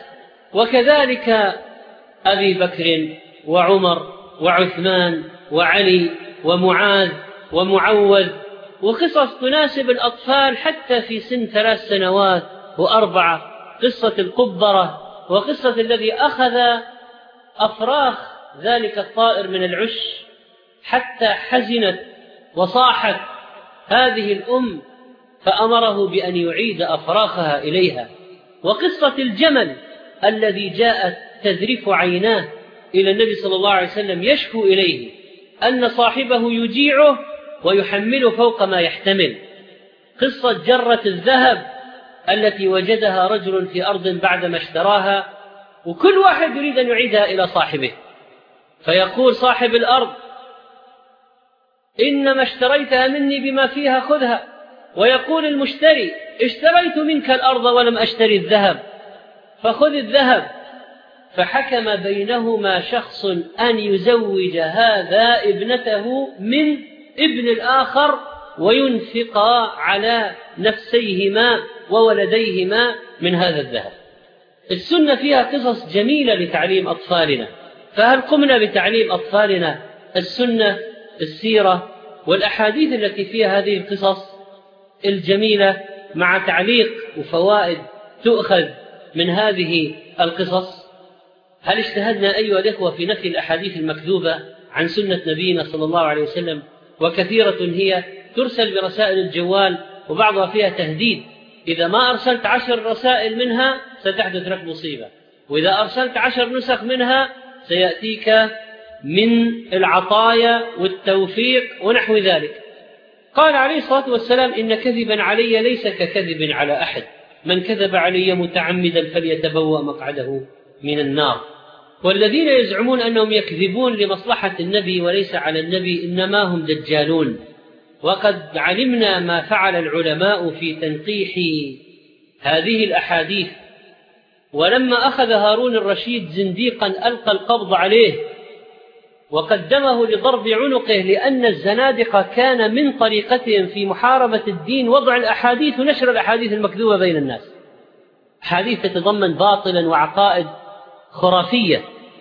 وكذلك أبي بكر وعمر وعثمان وعلي ومعاذ ومعوذ، وقصص تناسب الأطفال حتى في سن 3 سنوات و4. قصة القبرة، وقصة الذي أخذ أفراخ ذلك الطائر من العش حتى حزنت وصاحت هذه الأم فأمره بأن يعيد أفراخها إليها. وقصة الجمل الذي جاءت تذرف عيناه إلى النبي صلى الله عليه وسلم يشكو إليه أن صاحبه يجيعه ويحمل فوق ما يحتمل. قصة جرة الذهب التي وجدها رجل في أرض بعدما اشتراها، وكل واحد يريد أن يعيدها إلى صاحبه، فيقول صاحب الأرض: إنما اشتريتها مني بما فيها خذها. ويقول المشتري: اشتريت منك الأرض ولم أشتري الذهب، فخذ الذهب. فحكم بينهما شخص أن يزوج هذا ابنته من ابن الآخر وينفقا على نفسيهما وولديهما من هذا الذهب. السنة فيها قصص جميلة لتعليم أطفالنا، فهل قمنا بتعليم أطفالنا السنة، السيرة والأحاديث التي فيها هذه القصص الجميلة مع تعليق وفوائد تؤخذ من هذه القصص؟ هل اجتهدنا أيها الإخوة في نفي الأحاديث المكذوبة عن سنة نبينا صلى الله عليه وسلم؟ وكثيرة هي ترسل برسائل الجوال وبعضها فيها تهديد: إذا ما أرسلت 10 رسائل منها ستحدث لك مصيبة، وإذا أرسلت 10 نسخ منها سيأتيك من العطايا والتوفيق ونحو ذلك. قال عليه الصلاة والسلام: إن كذبا علي ليس ككذب على أحد، من كذب علي متعمدا فليتبوأ مقعده من النار. والذين يزعمون أنهم يكذبون لمصلحة النبي وليس على النبي إنما هم دجالون. وقد علمنا ما فعل العلماء في تنقيح هذه الأحاديث، ولما أخذ هارون الرشيد زنديقا ألقى القبض عليه وقدمه لضرب عنقه، لأن الزنادقة كان من طريقتهم في محاربة الدين وضع الأحاديث ونشر الأحاديث المكذوبة بين الناس، حديث تتضمن باطلا وعقائد خرافية.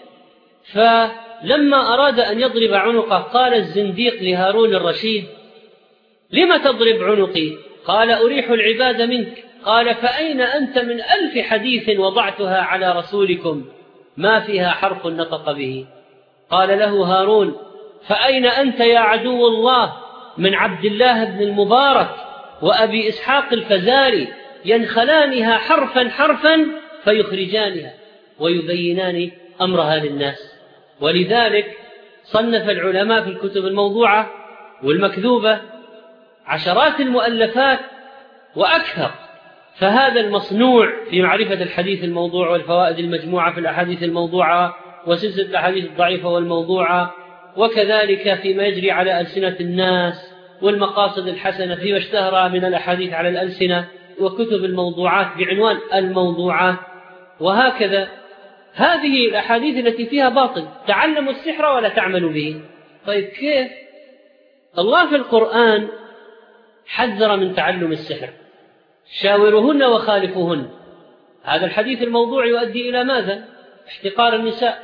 فلما أراد أن يضرب عنقه قال الزنديق لهارون الرشيد: لم تضرب عنقي؟ قال: أريح العباد منك. قال: فأين أنت من 1000 حديث وضعتها على رسولكم ما فيها حرف نطق به؟ قال له هارون: فأين أنت يا عدو الله من عبد الله بن المبارك وأبي إسحاق الفزاري ينخلانها حرفا حرفا فيخرجانها ويبينان أمرها للناس. ولذلك صنف العلماء في الكتب الموضوعة والمكذوبة عشرات المؤلفات وأكثر. فهذا المصنوع في معرفة الحديث الموضوع والفوائد المجموعة في الأحاديث الموضوعة وسلسلة الأحاديث الضعيفة والموضوعة، وكذلك فيما يجري على ألسنة الناس والمقاصد الحسنة فيما اشتهر من الأحاديث على الألسنة، وكتب الموضوعات بعنوان الموضوعات، وهكذا. هذه الأحاديث التي فيها باطل: تعلموا السحر ولا تعملوا به. طيب كيف؟ الله في القرآن حذر من تعلم السحر: شاورهن وخالفوهن. هذا الحديث الموضوع يؤدي إلى ماذا؟ احتقار النساء.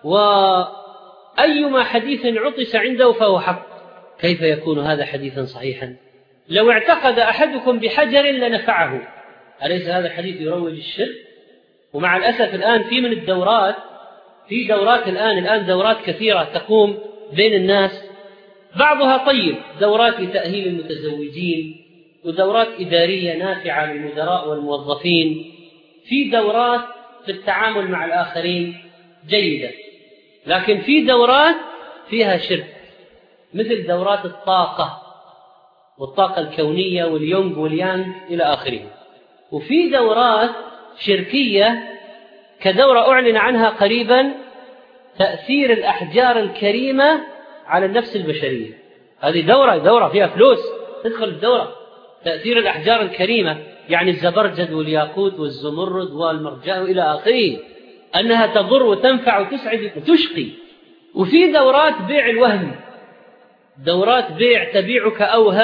وأيما حديث عطس عنده فهو حق. كيف يكون هذا حديثا صحيحا؟ لو اعتقد أحدكم بحجر لنفعه. أليس هذا الحديث يروج الشرك؟ ومع الأسف الآن في دورات الآن دورات كثيرة تقوم بين الناس، بعضها طيب، دورات لتأهيل المتزوجين، ودورات إدارية نافعة للمدراء والموظفين، في دورات في التعامل مع الآخرين جيدة، لكن في دورات فيها شرك، مثل دورات الطاقة والطاقة الكونية واليونغ واليانغ إلى آخره. وفي دورات شركية كدورة أعلن عنها قريبا: تأثير الأحجار الكريمة على النفس البشرية. هذه دورة فيها فلوس، تدخل الدورة. تأثير الأحجار الكريمة يعني الزبرجد والياقوت والزمرد والمرجان إلى آخره، أنها تضر وتنفع وتسعد وتشقي. وفي دورات بيع الوهم، دورات بيع تبيعك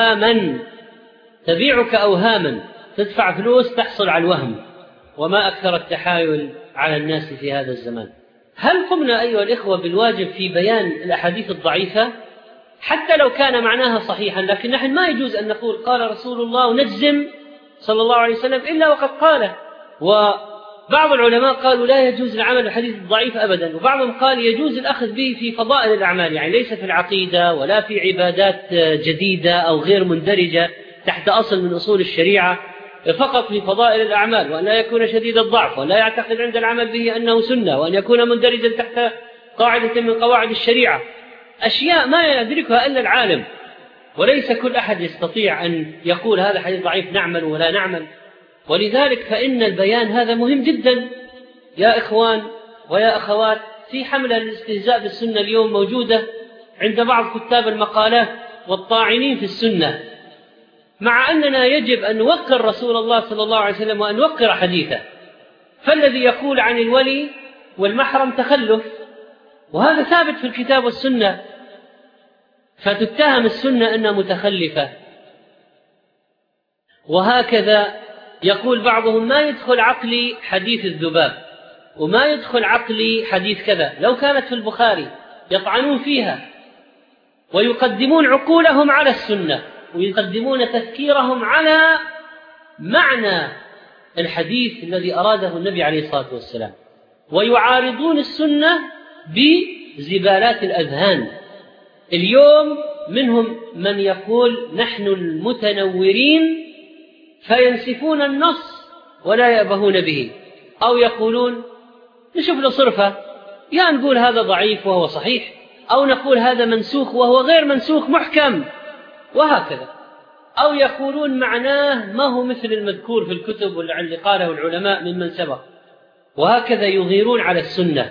أوهاما، تدفع فلوس تحصل على الوهم. وما أكثر التحايل على الناس في هذا الزمان. هل قمنا أيها الإخوة بالواجب في بيان الأحاديث الضعيفة حتى لو كان معناها صحيحا؟ لكن نحن ما يجوز أن نقول قال رسول الله ونجزم صلى الله عليه وسلم إلا وقد قاله. وبعض العلماء قالوا لا يجوز العمل بالحديث الضعيف أبدا، وبعضهم قال يجوز الأخذ به في فضائل الأعمال، يعني ليس في العقيدة ولا في عبادات جديدة أو غير مندرجة تحت أصل من أصول الشريعة، فقط في فضائل الأعمال، وأن لا يكون شديد الضعف، ولا يعتقد عند العمل به أنه سنة، وأن يكون مندرجا تحت قاعدة من قواعد الشريعة، أشياء ما يدركها إلا العالم. وليس كل أحد يستطيع أن يقول هذا حديث ضعيف نعمل ولا نعمل. ولذلك فإن البيان هذا مهم جدا يا إخوان ويا أخوات. في حملة للاستهزاء بالسنة اليوم موجودة عند بعض كتاب المقالات والطاعنين في السنة، مع أننا يجب أن نوقر رسول الله صلى الله عليه وسلم وأن نوقر حديثه. فالذي يقول عن الولي والمحرم تخلف، وهذا ثابت في الكتاب والسنة، فتتهم السنة أنها متخلفة. وهكذا يقول بعضهم ما يدخل عقلي حديث الذباب، وما يدخل عقلي حديث كذا. لو كانت في البخاري يطعنون فيها ويقدمون عقولهم على السنة ويقدمون تفكيرهم على معنى الحديث الذي أراده النبي عليه الصلاة والسلام، ويعارضون السنة بزبالات الأذهان. اليوم منهم من يقول نحن المتنورين، فينسفون النص ولا يأبهون به، أو يقولون نشوف له صرفة، يا نقول هذا ضعيف وهو صحيح، أو نقول هذا منسوخ وهو غير منسوخ محكم، وهكذا. أو يقولون معناه ما هو مثل المذكور في الكتب واللي قاله العلماء ممن سبق، وهكذا يغيرون على السنة.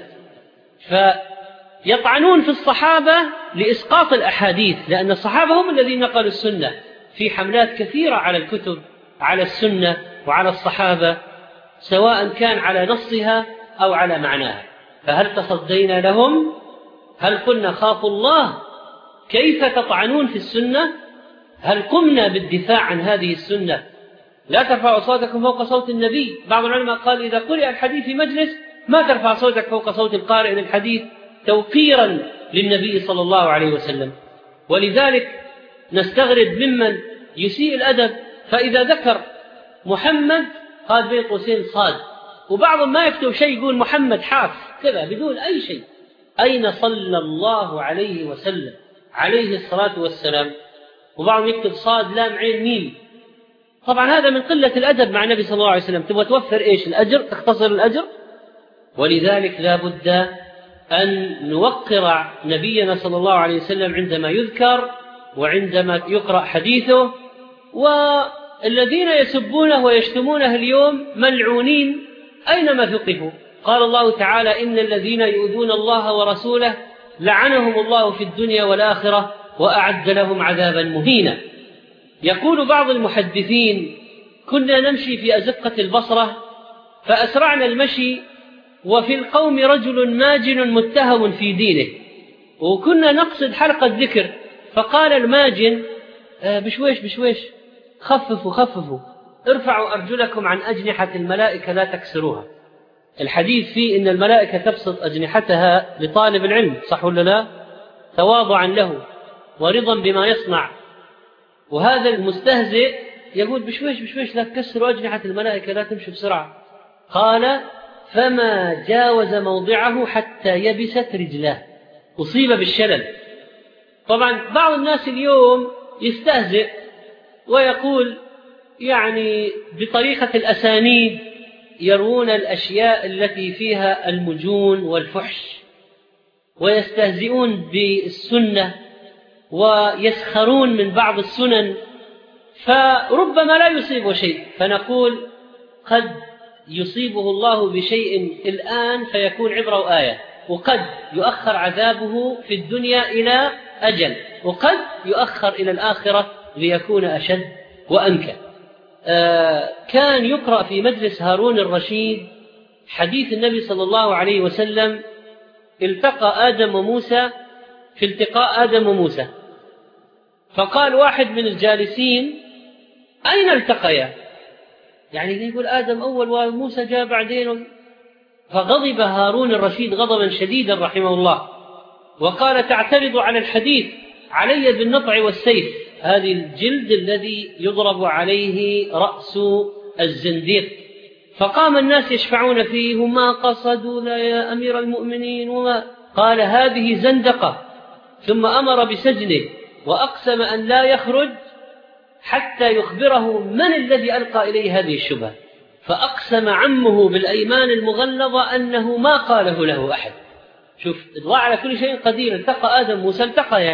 فيطعنون في الصحابة لإسقاط الأحاديث، لأن الصحابة هم الذين نقلوا السنة. في حملات كثيرة على الكتب على السنة وعلى الصحابة، سواء كان على نصها أو على معناها. فهل تصدينا لهم؟ هل قلنا خافوا الله؟ كيف تطعنون في السنة؟ هل قمنا بالدفاع عن هذه السنة؟ لا ترفعوا صوتكم فوق صوت النبي. بعض العلماء قال إذا قرئ الحديث في مجلس ما ترفع صوتك فوق صوت القارئ للحديث، توقيرا للنبي صلى الله عليه وسلم. ولذلك نستغرب ممن يسيء الأدب، فإذا ذكر محمد قال بين قوسين صاد، وبعضهم ما يكتب شيء يقول محمد حاف كذا بدون أي شيء. أين صلى الله عليه وسلم عليه الصلاة والسلام؟ وبعضهم يكتب صاد لام عين ميم. طبعا هذا من قلة الأدب مع النبي صلى الله عليه وسلم. تبغى توفر إيش؟ الأجر، تختصر الأجر. ولذلك لا بد أن نوقر نبينا صلى الله عليه وسلم عندما يذكر وعندما يقرأ حديثه. والذين يسبونه ويشتمونه اليوم ملعونين أينما ثقفوا. قال الله تعالى إن الذين يؤذون الله ورسوله لعنهم الله في الدنيا والآخرة وأعد لهم عذابا مهينا. يقول بعض المحدثين كنا نمشي في أزقة البصرة فأسرعنا المشي وفي القوم رجل ماجن متهم في دينه، وكنا نقصد حلقة ذكر، فقال الماجن بشويش خففوا ارفعوا أرجلكم عن أجنحة الملائكة لا تكسروها. الحديث فيه إن الملائكة تبسط أجنحتها لطالب العلم، صح ولا لا؟ تواضعا له ورضا بما يصنع. وهذا المستهزئ يقول بشويش لا تكسروا أجنحة الملائكة، لا تمشوا بسرعة. قال فما جاوز موضعه حتى يبست رجلاه، أصيب بالشلل. طبعا بعض الناس اليوم يستهزئ ويقول يعني بطريقة الأسانيد يروون الأشياء التي فيها المجون والفحش، ويستهزئون بالسنة ويسخرون من بعض السنن، فربما لا يصيبه شيء. فنقول قد يصيبه الله بشيء الآن فيكون عبرة وآية، وقد يؤخر عذابه في الدنيا إلى أجل، وقد يؤخر إلى الآخرة ليكون أشد وأنكى. كان يقرأ في مجلس هارون الرشيد حديث النبي صلى الله عليه وسلم التقى آدم وموسى في التقاء آدم وموسى، فقال واحد من الجالسين أين التقيا؟ يعني يقول آدم أول وموسى جاء بعدين. فغضب هارون الرشيد غضبا شديدا رحمه الله، وقال تعترض على الحديث علي بالنطع والسيف، هذه الجلد الذي يضرب عليه رأس الزنديق. فقام الناس يشفعون فيه وما قصدوا لا يا أمير المؤمنين وما. قال هذه زندقة، ثم أمر بسجنه وأقسم أن لا يخرج حتى يخبره من الذي ألقى إليه هذه الشبهة. فأقسم عمه بالأيمان المغلظة أنه ما قاله له أحد. شوف، الله على كل شيء قدير. التقى آدم موسى التقى يعني،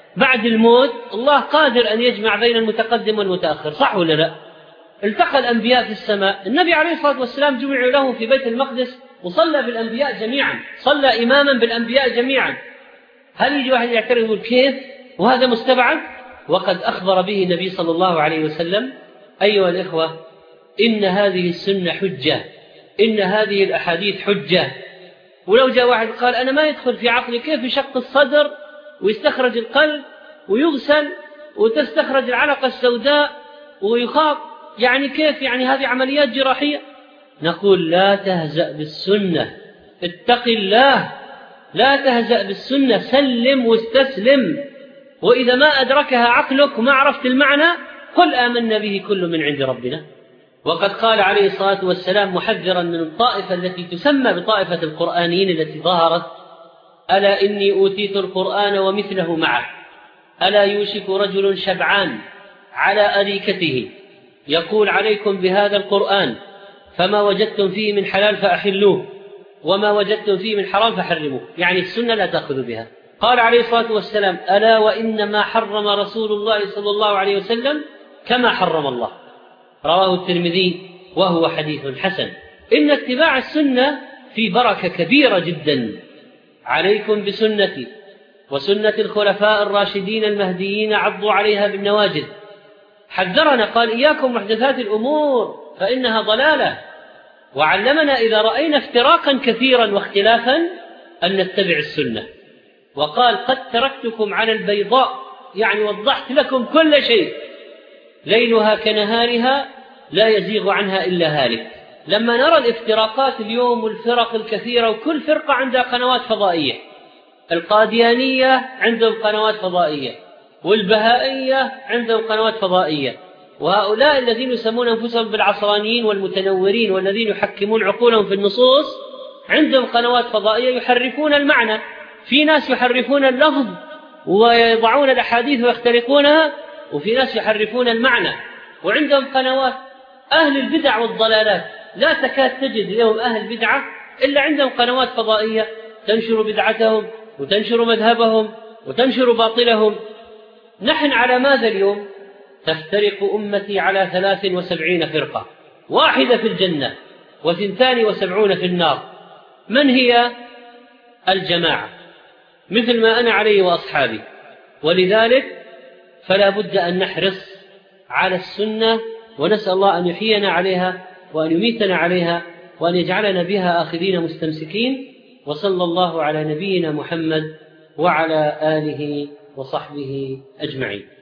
بعد الموت الله قادر أن يجمع بين المتقدم والمتأخر، صح ولا لا؟ التقى الأنبياء في السماء، النبي عليه الصلاة والسلام جمعوا له في بيت المقدس وصلى بالأنبياء جميعا، صلى إماما بالأنبياء جميعا. هل يجي واحد يعترض يقول كيف وهذا مستبعد؟ وقد أخبر به النبي صلى الله عليه وسلم. أيها الإخوة، إن هذه السنة حجة، إن هذه الأحاديث حجة. ولو جاء واحد قال أنا ما يدخل في عقلي كيف يشق الصدر ويستخرج القلب ويغسل وتستخرج العلقة السوداء ويخاط، يعني كيف؟ يعني هذه عمليات جراحية. نقول لا تهزأ بالسنة، اتق الله، لا تهزأ بالسنة، سلم واستسلم. وإذا ما أدركها عقلك وما عرفت المعنى قل آمنا به كل من عند ربنا. وقد قال عليه الصلاة والسلام محذرا من الطائفة التي تسمى بطائفة القرآنيين التي ظهرت: ألا إني أوتيت القرآن ومثله معه، ألا يوشك رجل شبعان على أريكته يقول عليكم بهذا القرآن فما وجدتم فيه من حلال فأحلوه وما وجدتم فيه من حرام فحرموه، يعني السنة لا تأخذ بها. قال عليه الصلاة والسلام: ألا وإنما حرم رسول الله صلى الله عليه وسلم كما حرم الله، رواه الترمذي وهو حديث حسن. إن اتباع السنة في بركة كبيرة جدا. عليكم بسنتي وسنة الخلفاء الراشدين المهديين، عضوا عليها بالنواجذ. حذرنا قال: إياكم محدثات الأمور فإنها ضلالة. وعلمنا إذا رأينا افتراقا كثيرا واختلافا أن نتبع السنة. وقال: قد تركتكم على البيضاء، يعني وضحت لكم كل شيء، ليلها كنهارها لا يزيغ عنها إلا هالك. لما نرى الافتراقات اليوم والفرق الكثيرة، وكل فرقة عندها قنوات فضائية، القاديانية عندهم قنوات فضائية، والبهائية عندهم قنوات فضائية، وهؤلاء الذين يسمون أنفسهم بالعصرانيين والمتنورين والذين يحكمون عقولهم في النصوص عندهم قنوات فضائية يحرفون المعنى. في ناس يحرفون اللفظ ويضعون الأحاديث ويخترقونها، وفي ناس يحرفون المعنى. وعندهم قنوات أهل البدع والضلالات، لا تكاد تجد اليوم أهل بدعة إلا عندهم قنوات فضائية تنشر بدعتهم وتنشر مذهبهم وتنشر باطلهم. نحن على ماذا اليوم؟ تفترق أمتي على 73 فرقة، واحدة في الجنة و72 في النار. من هي؟ الجماعة، مثل ما أنا عليه وأصحابي. ولذلك فلا بد أن نحرص على السنة، ونسأل الله أن يحيينا عليها وأن يميتنا عليها وأن يجعلنا بها آخذين مستمسكين. وصلى الله على نبينا محمد وعلى آله وصحبه أجمعين.